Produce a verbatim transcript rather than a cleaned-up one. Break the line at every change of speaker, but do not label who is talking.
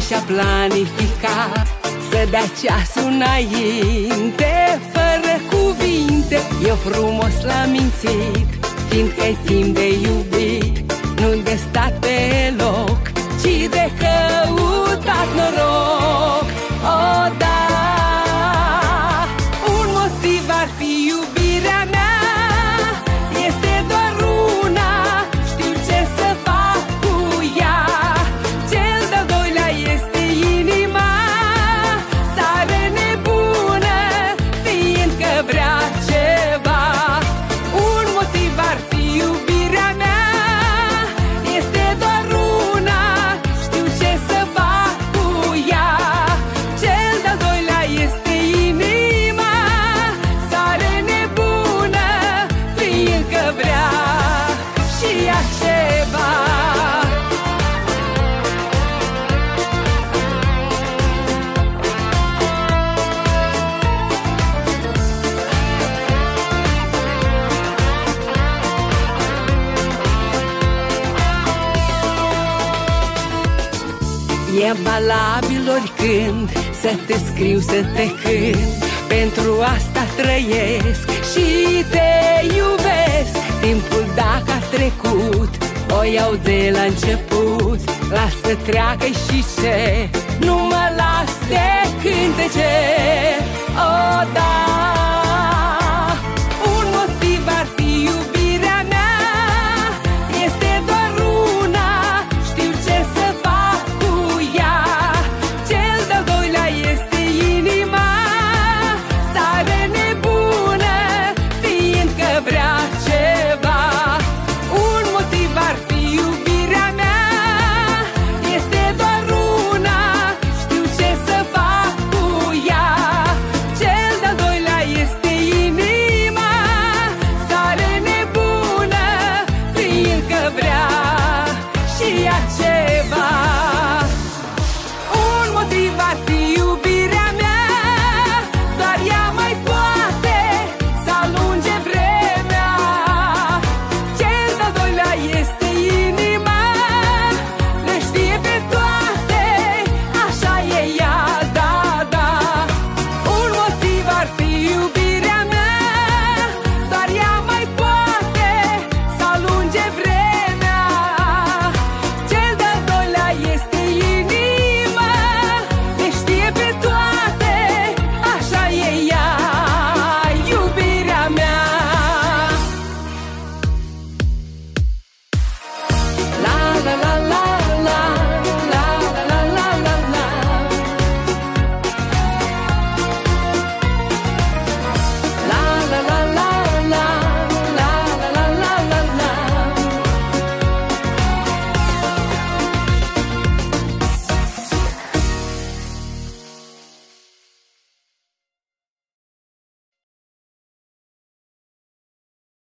și-a planificat să dea ceasul înainte, fără cuvinte. Eu frumos l-am mințit, fiindcă-i timp de iubit, nu de stat pe loc, ci de căutat noroc. O, da, un motiv ar fi iubirea mea, este doar una, știu ce să fac cu ea. Cel de-al doilea este inima, sare nebună, fiindcă vrea ceva. Un motiv ar fi iubirea mea, este doar una, știu ce să fac cu ea. Cel de-al doilea este inima, sare nebună, fiindcă vrea și ea ceva. E valabil oricând să te scriu, să te cânt, pentru asta trăiesc și te iubesc. Timpul dacă a trecut, o iau de la început, las să treacă și ce, nu mă las de